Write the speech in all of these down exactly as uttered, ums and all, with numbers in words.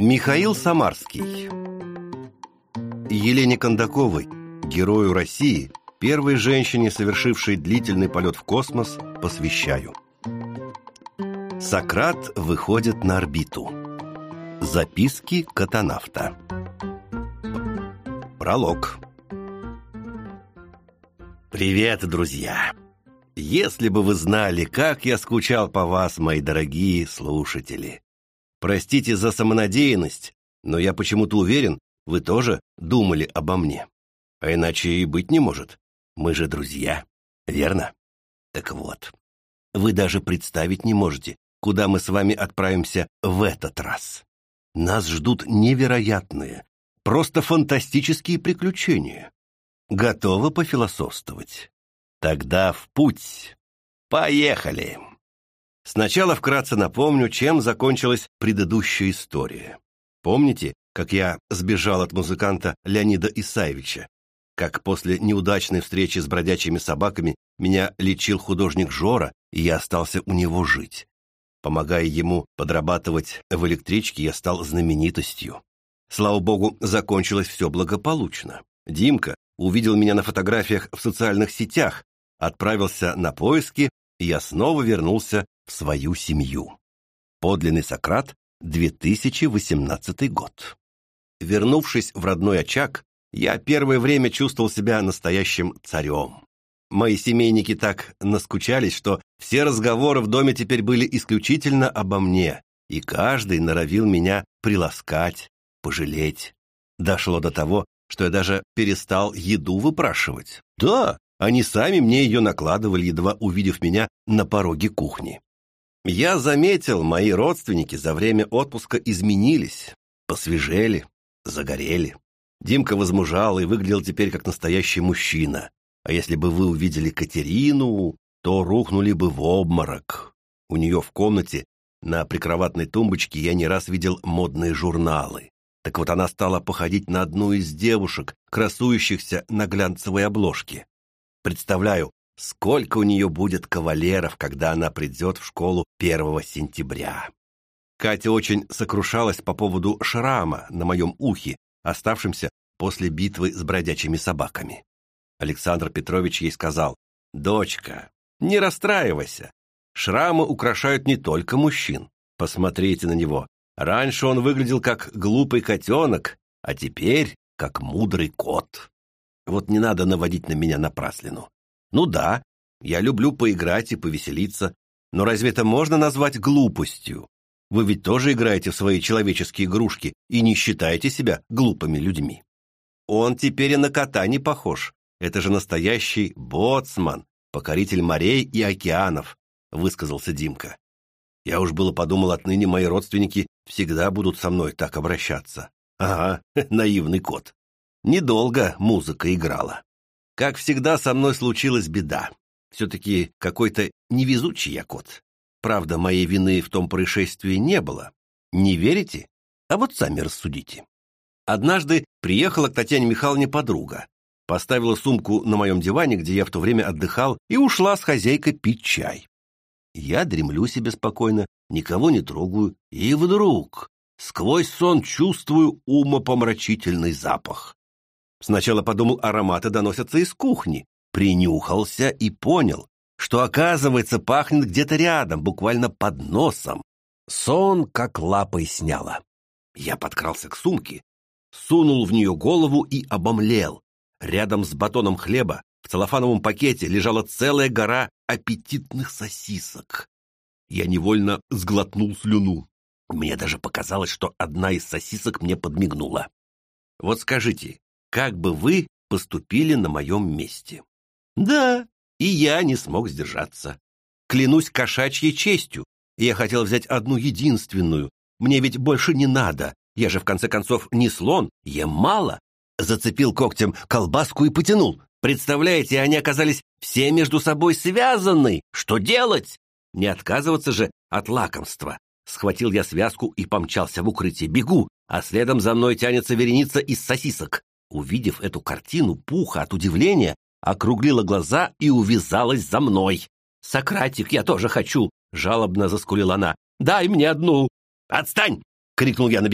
Михаил Самарский. Елене Кондаковой, герою России, первой женщине, совершившей длительный полет в космос, посвящаю. Сократ выходит на орбиту. Записки космонавта. Пролог. Привет, друзья! Если бы вы знали, как я скучал по вас, мои дорогие слушатели. Простите за самонадеянность, но я почему-то уверен, вы тоже думали обо мне. А иначе и быть не может. Мы же друзья, верно? Так вот, вы даже представить не можете, куда мы с вами отправимся в этот раз. Нас ждут невероятные, просто фантастические приключения. Готовы пофилософствовать? Тогда в путь. Поехали! Сначала вкратце напомню, чем закончилась предыдущая история. Помните, как я сбежал от музыканта Леонида Исаевича? Как после неудачной встречи с бродячими собаками меня лечил художник Жора, и я остался у него жить. Помогая ему подрабатывать в электричке, я стал знаменитостью. Слава богу, закончилось все благополучно. Димка увидел меня на фотографиях в социальных сетях, отправился на поиски, и я снова вернулся в свою семью. Подлинный Сократ, две тысячи восемнадцатый год. Вернувшись в родной очаг, я первое время чувствовал себя настоящим царем. Мои семейники так наскучались, что все разговоры в доме теперь были исключительно обо мне, и каждый норовил меня приласкать, пожалеть. Дошло до того, что я даже перестал еду выпрашивать. Да, они сами мне ее накладывали, едва увидев меня на пороге кухни. Я заметил, мои родственники за время отпуска изменились, посвежели, загорели. Димка возмужал и выглядел теперь как настоящий мужчина. А если бы вы увидели Катерину, то рухнули бы в обморок. У нее в комнате на прикроватной тумбочке я не раз видел модные журналы. Так вот, она стала походить на одну из девушек, красующихся на глянцевой обложке. Представляю, сколько у нее будет кавалеров, когда она придет в школу первого сентября. Катя очень сокрушалась по поводу шрама на моем ухе, оставшемся после битвы с бродячими собаками. Александр Петрович ей сказал: «Дочка, не расстраивайся. Шрамы украшают не только мужчин. Посмотрите на него. Раньше он выглядел как глупый котенок, а теперь как мудрый кот. Вот не надо наводить на меня напраслину. Ну да, я люблю поиграть и повеселиться, но разве это можно назвать глупостью? Вы ведь тоже играете в свои человеческие игрушки и не считаете себя глупыми людьми. Он теперь и на кота не похож. Это же настоящий боцман, покоритель морей и океанов», — высказался Димка. Я уж было подумал, отныне мои родственники всегда будут со мной так обращаться. Ага, наивный кот. Недолго музыка играла. Как всегда, со мной случилась беда. Все-таки какой-то невезучий я кот. Правда, моей вины в том происшествии не было. Не верите? А вот сами рассудите. Однажды приехала к Татьяне Михайловне подруга, поставила сумку на моем диване, где я в то время отдыхал, и ушла с хозяйкой пить чай. Я дремлю себе спокойно, никого не трогаю, и вдруг сквозь сон чувствую умопомрачительный запах. Сначала подумал, ароматы доносятся из кухни, принюхался и понял, что, оказывается, пахнет где-то рядом, буквально под носом. Сон как лапой сняло. Я подкрался к сумке, сунул в нее голову и обомлел. Рядом с батоном хлеба в целлофановом пакете лежала целая гора аппетитных сосисок. Я невольно сглотнул слюну. Мне даже показалось, что одна из сосисок мне подмигнула. Вот скажите, как бы вы поступили на моем месте? Да, и я не смог сдержаться. Клянусь кошачьей честью, я хотел взять одну единственную. Мне ведь больше не надо. Я же, в конце концов, не слон, ем мало. Зацепил когтем колбаску и потянул. Представляете, они оказались все между собой связаны. Что делать? Не отказываться же от лакомства. Схватил я связку и помчался в укрытие. Бегу, а следом за мной тянется вереница из сосисок. Увидев эту картину, Пуха от удивления округлила глаза и увязалась за мной. «Сократик, я тоже хочу!» — жалобно заскулила она. «Дай мне одну!» «Отстань!» — крикнул я на бегу.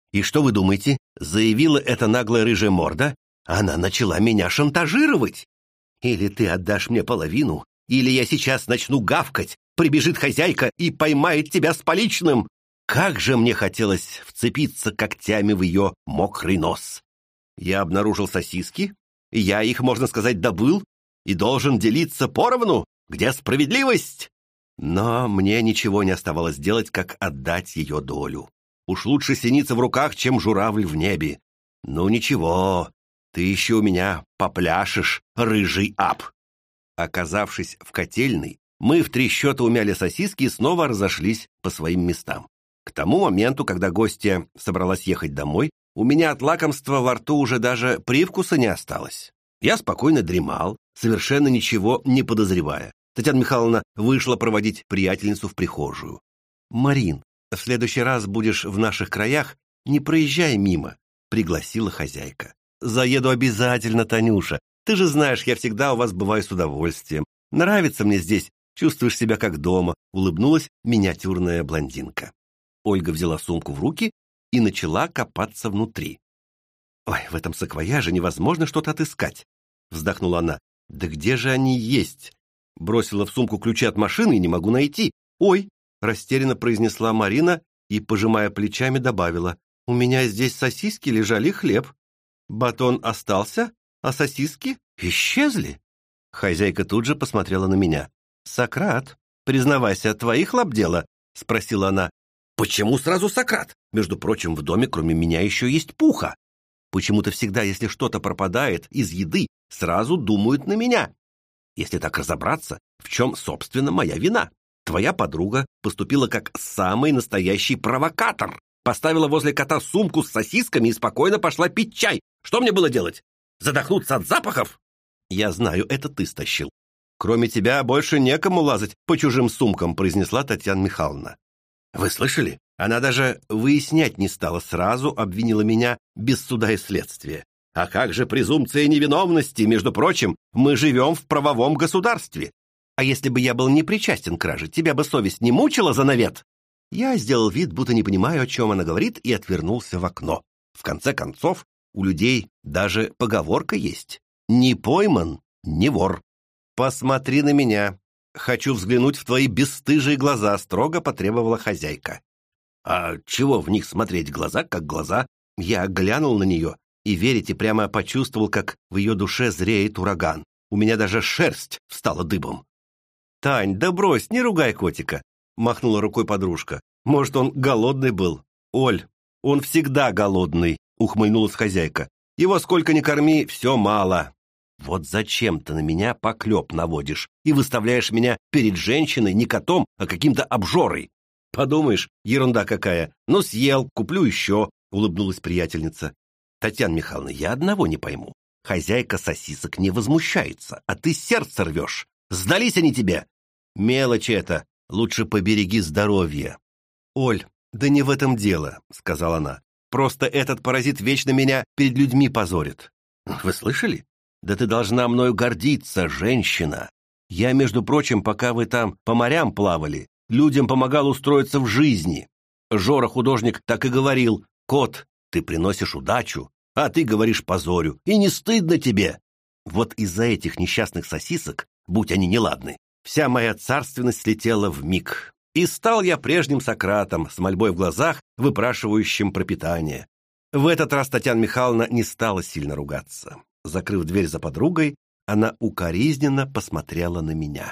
И что вы думаете? Заявила эта наглая рыжая морда. Она начала меня шантажировать. Или ты отдашь мне половину, или я сейчас начну гавкать. Прибежит хозяйка и поймает тебя с поличным. Как же мне хотелось вцепиться когтями в ее мокрый нос. Я обнаружил сосиски, я их, можно сказать, добыл и должен делиться поровну. Где справедливость? Но мне ничего не оставалось делать, как отдать ее долю. Уж лучше синица в руках, чем журавль в небе. Ну ничего, ты еще у меня попляшешь, рыжий ап. Оказавшись в котельной, мы в три счета умяли сосиски и снова разошлись по своим местам. К тому моменту, когда гостья собралась ехать домой, у меня от лакомства во рту уже даже привкуса не осталось. Я спокойно дремал, совершенно ничего не подозревая. Татьяна Михайловна вышла проводить приятельницу в прихожую. «Марин, в следующий раз будешь в наших краях, не проезжай мимо», — пригласила хозяйка. «Заеду обязательно, Танюша. Ты же знаешь, я всегда у вас бываю с удовольствием. Нравится мне здесь, чувствуешь себя как дома», — улыбнулась миниатюрная блондинка. Ольга взяла сумку в руки и начала копаться внутри. «Ой, в этом саквояже невозможно что-то отыскать», — вздохнула она. «Да где же они есть?» Бросила в сумку ключи от машины и не могу найти. «Ой!» — растерянно произнесла Марина и, пожимая плечами, добавила. «У меня здесь сосиски лежали и хлеб. Батон остался, а сосиски исчезли». Хозяйка тут же посмотрела на меня. «Сократ, признавайся, твоих лап дело?» — спросила она. «Почему сразу Сократ? Между прочим, в доме кроме меня еще есть Пуха. Почему-то всегда, если что-то пропадает из еды, сразу думают на меня. Если так разобраться, в чем, собственно, моя вина? Твоя подруга поступила как самый настоящий провокатор. Поставила возле кота сумку с сосисками и спокойно пошла пить чай. Что мне было делать? Задохнуться от запахов?» «Я знаю, это ты стащил. Кроме тебя больше некому лазать по чужим сумкам», произнесла Татьяна Михайловна. «Вы слышали? Она даже выяснять не стала, сразу обвинила меня без суда и следствия. А как же презумпция невиновности? Между прочим, мы живем в правовом государстве. А если бы я был не причастен к краже, тебя бы совесть не мучила за навет?» Я сделал вид, будто не понимаю, о чем она говорит, и отвернулся в окно. В конце концов, у людей даже поговорка есть. «Не пойман, не вор». «Посмотри на меня. Хочу взглянуть в твои бесстыжие глаза», — строго потребовала хозяйка. «А чего в них смотреть? Глаза как глаза?» Я глянул на нее и, верите, прямо почувствовал, как в ее душе зреет ураган. У меня даже шерсть встала дыбом. «Тань, да брось, не ругай котика», — махнула рукой подружка. «Может, он голодный был?» «Оль, он всегда голодный», — ухмыльнулась хозяйка. «Его сколько ни корми, все мало». «Вот зачем ты на меня поклеп наводишь и выставляешь меня перед женщиной не котом, а каким-то обжорой? Подумаешь, ерунда какая. Ну, съел, куплю еще», — улыбнулась приятельница. «Татьяна Михайловна, я одного не пойму. Хозяйка сосисок не возмущается, а ты сердце рвешь. Сдались они тебе? Мелочи это. Лучше побереги здоровье». «Оль, да не в этом дело», — сказала она. «Просто этот паразит вечно меня перед людьми позорит». «Вы слышали? Да ты должна мною гордиться, женщина. Я, между прочим, пока вы там по морям плавали, людям помогал устроиться в жизни. Жора-художник так и говорил: кот, ты приносишь удачу, а ты говоришь позорю, и не стыдно тебе. Вот из-за этих несчастных сосисок, будь они неладны, вся моя царственность слетела вмиг. И стал я прежним Сократом, с мольбой в глазах, выпрашивающим пропитание». В этот раз Татьяна Михайловна не стала сильно ругаться. Закрыв дверь за подругой, она укоризненно посмотрела на меня.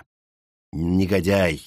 «Негодяй!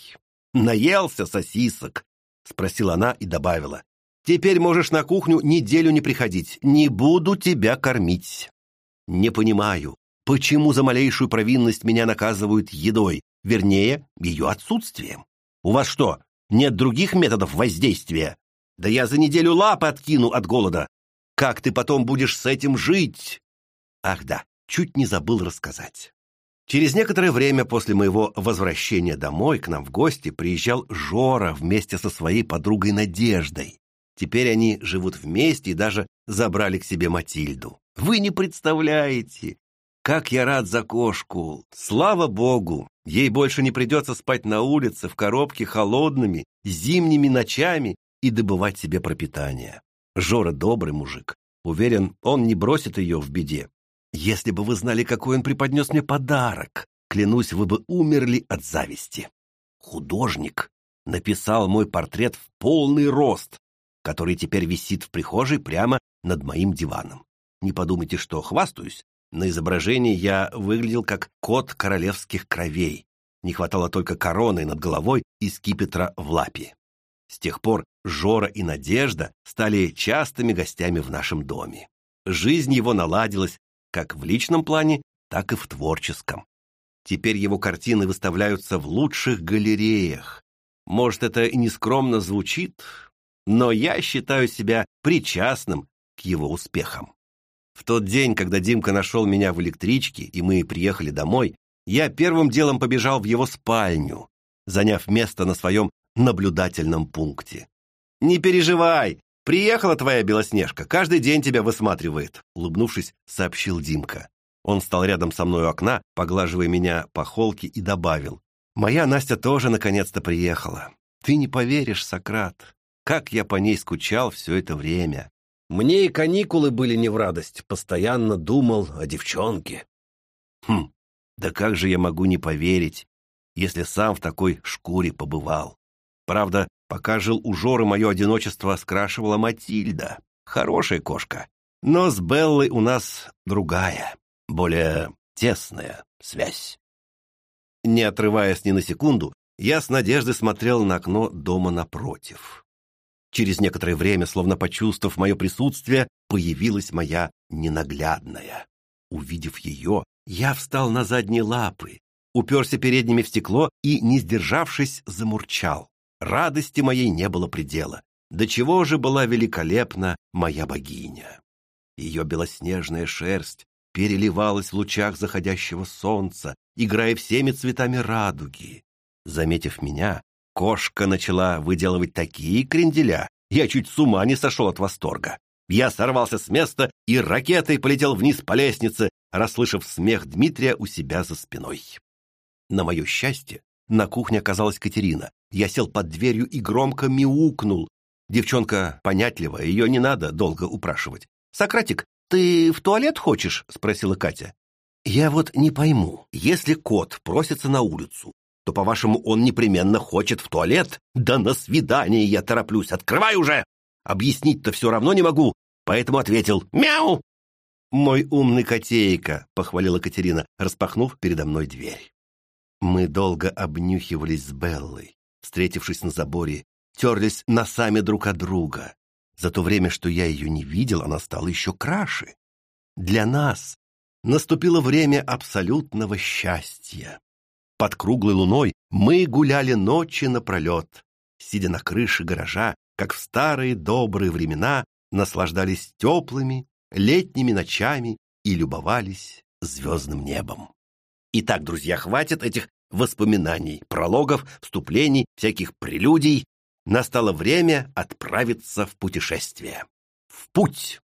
Наелся сосисок!» — спросила она и добавила. «Теперь можешь на кухню неделю не приходить. Не буду тебя кормить». «Не понимаю, почему за малейшую провинность меня наказывают едой, вернее, ее отсутствием? У вас что, нет других методов воздействия? Да я за неделю лапы откину от голода. Как ты потом будешь с этим жить?» Ах да, чуть не забыл рассказать. Через некоторое время после моего возвращения домой к нам в гости приезжал Жора вместе со своей подругой Надеждой. Теперь они живут вместе и даже забрали к себе Матильду. Вы не представляете, как я рад за кошку. Слава богу, ей больше не придется спать на улице в коробке холодными зимними ночами и добывать себе пропитание. Жора добрый мужик. Уверен, он не бросит ее в беде. Если бы вы знали, какой он преподнес мне подарок, клянусь, вы бы умерли от зависти. Художник написал мой портрет в полный рост, который теперь висит в прихожей прямо над моим диваном. Не подумайте, что хвастаюсь. На изображении я выглядел как кот королевских кровей. Не хватало только короны над головой и скипетра в лапе. С тех пор Жора и Надежда стали частыми гостями в нашем доме. Жизнь его наладилась как в личном плане, так и в творческом. Теперь его картины выставляются в лучших галереях. Может, это и нескромно звучит, но я считаю себя причастным к его успехам. В тот день, когда Димка нашел меня в электричке, и мы приехали домой, я первым делом побежал в его спальню, заняв место на своем наблюдательном пункте. «Не переживай, приехала твоя Белоснежка, каждый день тебя высматривает», улыбнувшись, сообщил Димка. Он встал рядом со мной у окна, поглаживая меня по холке, и добавил: «Моя Настя тоже наконец-то приехала. Ты не поверишь, Сократ, как я по ней скучал все это время. Мне и каникулы были не в радость, постоянно думал о девчонке». Хм, да как же я могу не поверить, если сам в такой шкуре побывал. Правда, пока жил у Жоры, мое одиночество скрашивала Матильда. Хорошая кошка. Но с Беллой у нас другая, более тесная связь. Не отрываясь ни на секунду, я с надеждой смотрел на окно дома напротив. Через некоторое время, словно почувствовав мое присутствие, появилась моя ненаглядная. Увидев ее, я встал на задние лапы, уперся передними в стекло и, не сдержавшись, замурчал. Радости моей не было предела. До чего же была великолепна моя богиня! Ее белоснежная шерсть переливалась в лучах заходящего солнца, играя всеми цветами радуги. Заметив меня, кошка начала выделывать такие кренделя, я чуть с ума не сошел от восторга. Я сорвался с места и ракетой полетел вниз по лестнице, расслышав смех Дмитрия у себя за спиной. На мое счастье, на кухне оказалась Катерина. Я сел под дверью и громко мяукнул. Девчонка понятливая, ее не надо долго упрашивать. «Сократик, ты в туалет хочешь?» — спросила Катя. «Я вот не пойму, если кот просится на улицу, то, по-вашему, он непременно хочет в туалет? Да на свидание я тороплюсь, открывай уже! Объяснить-то все равно не могу, поэтому ответил «Мяу!» «Мой умный котейка», — похвалила Катерина, распахнув передо мной дверь. Мы долго обнюхивались с Беллой, встретившись на заборе, терлись носами друг от друга. За то время, что я ее не видел, она стала еще краше. Для нас наступило время абсолютного счастья. Под круглой луной мы гуляли ночи напролет, сидя на крыше гаража, как в старые добрые времена, наслаждались теплыми летними ночами и любовались звездным небом. Итак, друзья, хватит этих воспоминаний, прологов, вступлений, всяких прелюдий. Настало время отправиться в путешествие. В путь!